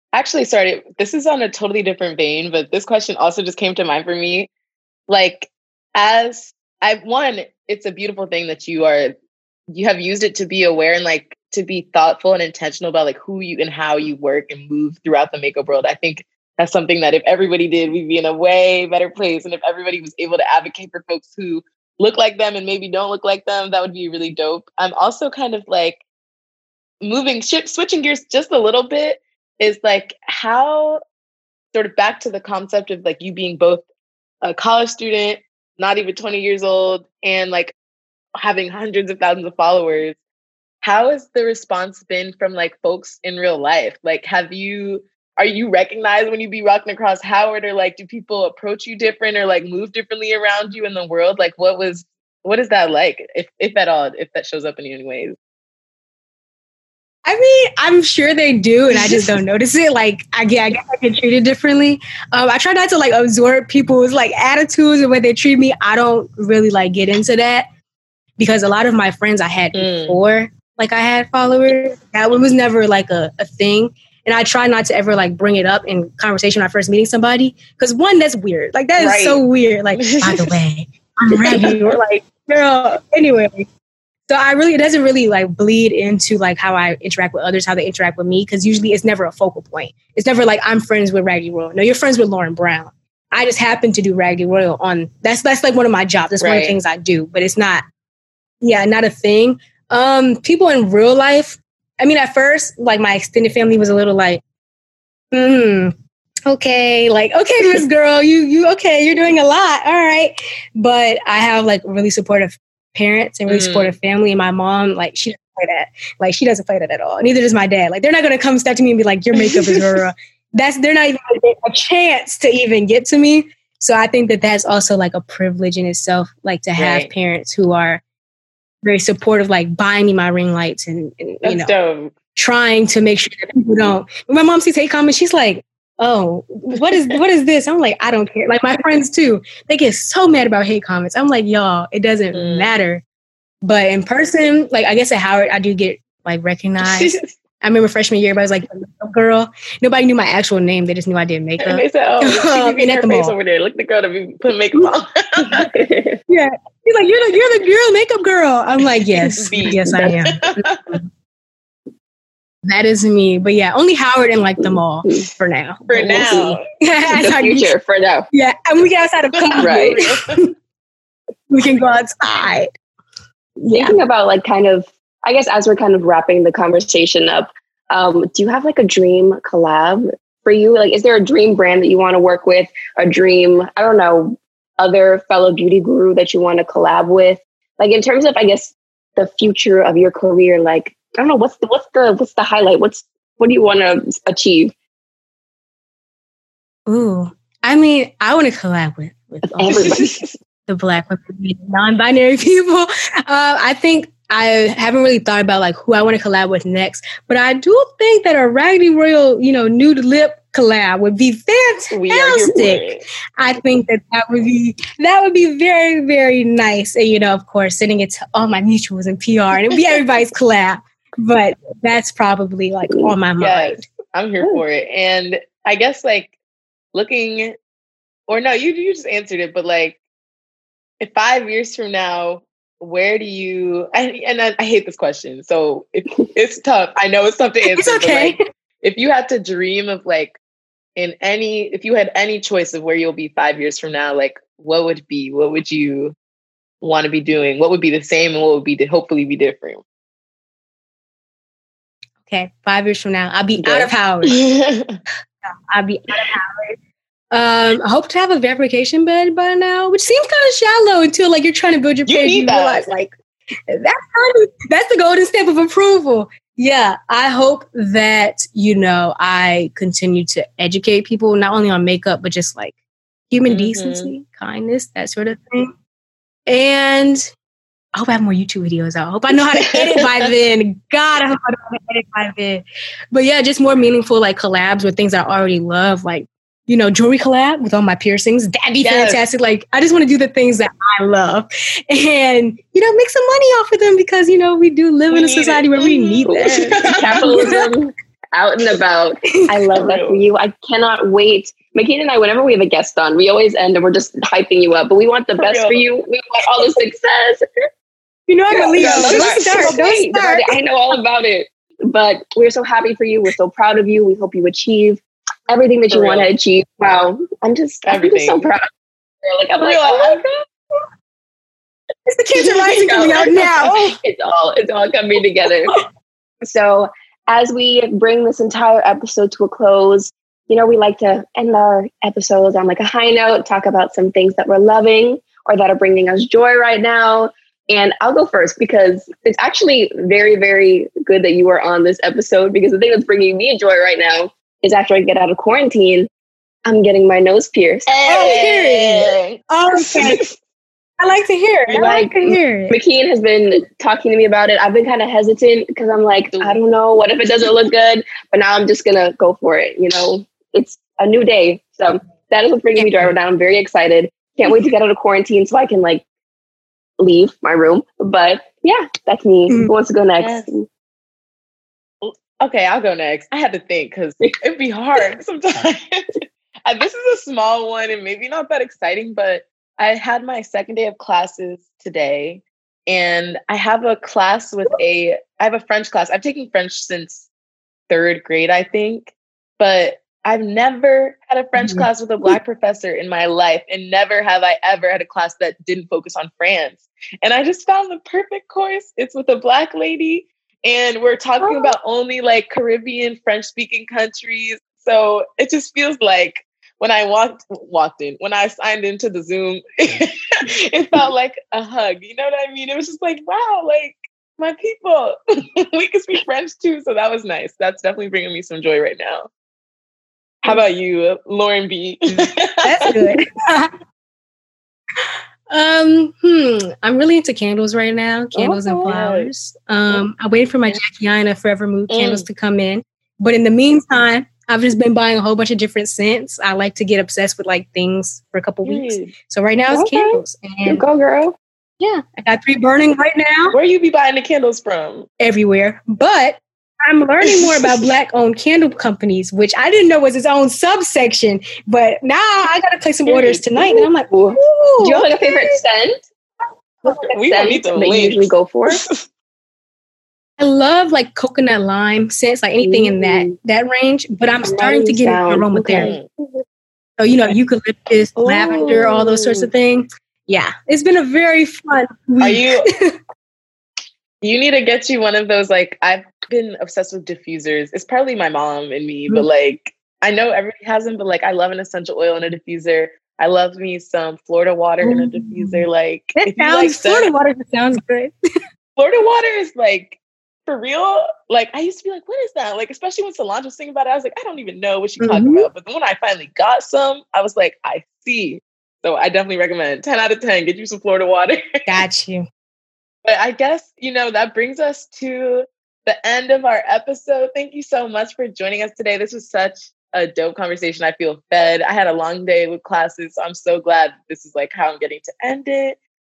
actually, sorry, this is on a totally different vein, but this question also just came to mind for me. Like, as I've one, it's a beautiful thing that you are, you have used it to be aware and like to be thoughtful and intentional about like who you and how you work and move throughout the makeup world. I think that's something that if everybody did, we'd be in a way better place. And if everybody was able to advocate for folks who look like them and maybe don't look like them, that would be really dope. I'm also kind of like moving, sh- switching gears just a little bit is like how sort of back to the concept of like you being both a college student, not even twenty years old, and like having hundreds of thousands of followers. How has the response been from like folks in real life? Like, have you, are you recognized when you be rocking across Howard, or like, do people approach you different or like move differently around you in the world? Like, what was, what is that like, if, if at all, if that shows up in any ways? I mean, I'm sure they do, and I just don't notice it. Like, I get, I guess I get treated differently. Um, I try not to like absorb people's like attitudes and way they treat me. I don't really like get into that because a lot of my friends I had mm. before, like I had followers, that was never like a, a thing. And I try not to ever like bring it up in conversation when I first meeting somebody. Because one, that's weird. Like that is right. so weird. Like, by the way, I'm ready. Or like, girl, anyway. So I really, it doesn't really like bleed into like how I interact with others, how they interact with me. Because usually it's never a focal point. It's never like I'm friends with Raggedy Royal. No, you're friends with Lauren Brown. I just happen to do Raggedy Royal on, that's that's like one of my jobs. That's right. One of the things I do. But it's not, yeah, not a thing. Um, people in real life, I mean, at first, like my extended family was a little like, hmm, okay, like, okay, Miss Girl, you, you, okay, you're doing a lot. All right. But I have like really supportive parents and really mm. supportive family. And my mom, like, she doesn't play that. Like, she doesn't play that at all. Neither does my dad. Like, they're not going to come step to me and be like, your makeup is raw. That's, they're not even a chance to even get to me. So I think that that's also like a privilege in itself, like to have right. parents who are very supportive, like buying me my ring lights and, and you know, dope. Trying to make sure that people don't. When my mom sees hate comments, she's like, "Oh, what is what is this?" I'm like, "I don't care." Like my friends too, they get so mad about hate comments. I'm like, "Y'all, it doesn't mm. matter." But in person, like I guess at Howard, I do get like recognized. I remember freshman year, everybody was like, "Makeup girl." Nobody knew my actual name; they just knew I did makeup. And they said, "Oh, she and at the face mall over there. Look, the girl that be putting makeup on." Yeah, he's like, "You're the you're the girl makeup girl." I'm like, "Yes, yes, I am." That is me. But yeah, only Howard and like the mall for now. For but now. We'll the future for now. Yeah. And we get outside of club. Right. We can go outside. Thinking yeah. about like kind of, I guess as we're kind of wrapping the conversation up, um, do you have like a dream collab for you? Like, is there a dream brand that you want to work with? A dream, I don't know, other fellow beauty guru that you want to collab with? Like in terms of, I guess, the future of your career, like, I don't know, what's the what's the what's the highlight? What's what do you want to achieve? Ooh, I mean, I want to collab with with everybody, the Black women, non-binary people. Uh, I think I haven't really thought about like who I want to collab with next, but I do think that a Raggedy Royal, you know, nude lip collab would be fantastic. I think that that would be that would be very very nice, and you know, of course, sending it to all my mutuals and P R, and it'd be everybody's collab. But that's probably like on my mind. Yes, I'm here for it. And I guess like looking, or no, you you just answered it. But like, if five years from now, where do you? I, and I, I hate this question, so it, it's tough. I know it's tough to answer. It's okay. But like, if you had to dream of like in any, if you had any choice of where you'll be five years from now, like what would it be? What would you want to be doing? What would be the same, and what would be to hopefully be different? Okay, five years from now, I'll be yeah. out of Howard. I'll be out of Howard. Um, I hope to have a verification bed by now, which seems kind of shallow until like you're trying to build your page. You, you realize like that's kind of that's the golden step of approval. Yeah, I hope that you know I continue to educate people not only on makeup but just like human mm-hmm. decency, kindness, that sort of thing. And I hope I have more YouTube videos out. I hope I know how to edit by then. God, I hope I know how to edit by then. But yeah, just more meaningful like collabs with things I already love, like, you know, jewelry collab with all my piercings. That'd be yes. fantastic. Like, I just want to do the things that I love and, you know, make some money off of them because, you know, we do live we in a society it. where we need that. Capitalism. out and about. I love that for you. I cannot wait. McKean and I, whenever we have a guest on, we always end and we're just hyping you up. But we want the For best real. for you. We want all the success. You know, I'm Girl, a Leo. girl, Don't start. Don't Wait, start. I know all about it. But we're so happy for you. We're so proud of you. We hope you achieve everything that For you real. want to achieve. Wow. I'm just, I'm just so Everything. proud of you. Like, I'm For like, real, oh my I- God. It's the Cancer Rising coming out now. It's all, it's all coming together. So as we bring this entire episode to a close, you know, we like to end our episodes on like a high note, talk about some things that we're loving or that are bringing us joy right now. And I'll go first because it's actually very, very good that you are on this episode, because the thing that's bringing me joy right now is after I get out of quarantine, I'm getting my nose pierced. Oh, period. Oh, okay. I like to hear it. I like, Like, to hear it. McKean has been talking to me about it. I've been kind of hesitant because I'm like, I don't know, what if it doesn't look good? But now I'm just going to go for it. You know, it's a new day. So that is what's bringing me joy right now. I'm very excited. Can't wait to get out of quarantine so I can like leave my room. But yeah, that's me. Mm. Who wants to go next? Yes. Okay, I'll go next. I had to think because it'd be hard sometimes. And this is a small one and maybe not that exciting, but I had my second day of classes today, and I have a class with a, I have a French class. I've taken French since third grade, I think, but I've never had a French Mm-hmm. class with a Black professor in my life, and never have I ever had a class that didn't focus on France. And I just found the perfect course. It's with a Black lady, and we're talking Oh. about only like Caribbean French speaking countries. So it just feels like when I walked walked in, when I signed into the Zoom, it felt like a hug. You know what I mean? It was just like, wow, like my people, we can speak French too. So that was nice. That's definitely bringing me some joy right now. How about you, Lauren B? That's good. um, hmm. I'm really into candles right now. Candles and Oh, flowers. Um, I waited for my Jackiana Forever Mood Mm. candles to come in, but in the meantime, I've just been buying a whole bunch of different scents. I like to get obsessed with like things for a couple weeks. Period. So right now it's Okay. candles, You and go, girl. yeah, I got three burning right now Where you be buying the candles from? everywhere. But I'm learning more about Black-owned candle companies, which I didn't know was its own subsection. But now I got to place some orders tonight, and I'm like, ooh. Do you have like a favorite scent? What's the We don't need scent the that you links. usually go for? I love like coconut lime scents, like anything in that that range. But I'm starting to get into Sound. aromatherapy. Mm. So you know, eucalyptus, lavender, all those sorts of things. Yeah, it's been a very fun week. Are you? You need to get you one of those. Like, I've been obsessed with diffusers. It's probably my mom and me, but like, I know everybody has them. But like, I love an essential oil in a diffuser. I love me some Florida water in a diffuser. Like, That if you sounds like Florida scent- water sounds good. Florida water is like, for real. Like, I used to be like, what is that? Like, especially when Solange was singing about it, I was like, I don't even know what she's talking Mhm. about. But then when I finally got some, I was like, I see. So I definitely recommend ten out of ten. Get you some Florida water. Got you. But I guess, you know, that brings us to the end of our episode. Thank you so much for joining us today. This was such a dope conversation. I feel fed. I had a long day with classes, so I'm so glad this is like how I'm getting to end it.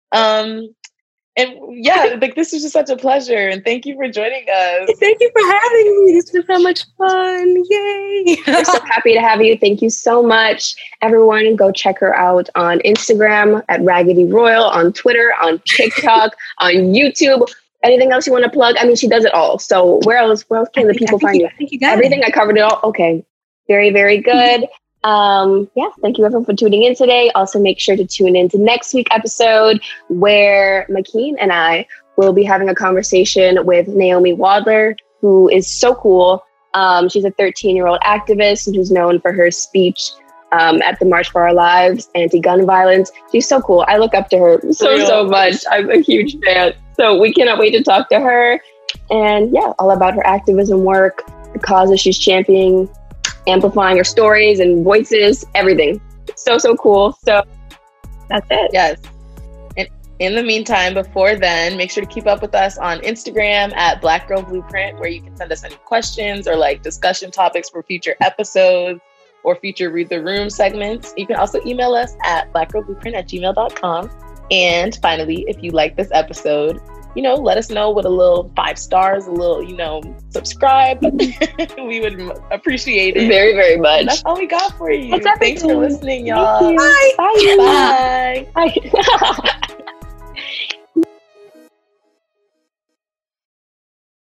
Um, and yeah, like this was just such a pleasure. And thank you for joining us. Thank you for having me. This was so much fun. Yay. We're so happy to have you. Thank you so much. Everyone, go check her out on Instagram at Raggedy Royal, on Twitter, on TikTok, on YouTube. Anything else you want to plug? I mean, she does it all. So where else, where else can I the think- people I think find you- you? I think you got Everything it. I covered it all. Okay. Very, very good. Um, yeah, thank you everyone for tuning in today. Also, make sure to tune in to next week's episode where McKean and I will be having a conversation with Naomi Wadler, who is so cool. Um, she's a thirteen-year-old activist who's known for her speech um, at the March for Our Lives, anti-gun violence. She's so cool. I look up to her so, Real. so much. I'm a huge fan. So we cannot wait to talk to her. And yeah, all about her activism work, the causes she's championing, amplifying her stories and voices, everything. So, so cool. So that's it. Yes. And in the meantime, before then, make sure to keep up with us on Instagram at Black Girl Blueprint, where you can send us any questions or like discussion topics for future episodes or future Read the Room segments. You can also email us at blackgirlblueprint at gmail dot com. And finally, if you like this episode, you know, let us know with a little five stars, a little, you know, subscribe. We would appreciate it. Very, very much. That's all we got for you. That's Thanks for listening, y'all. Bye. Bye. Bye. Bye.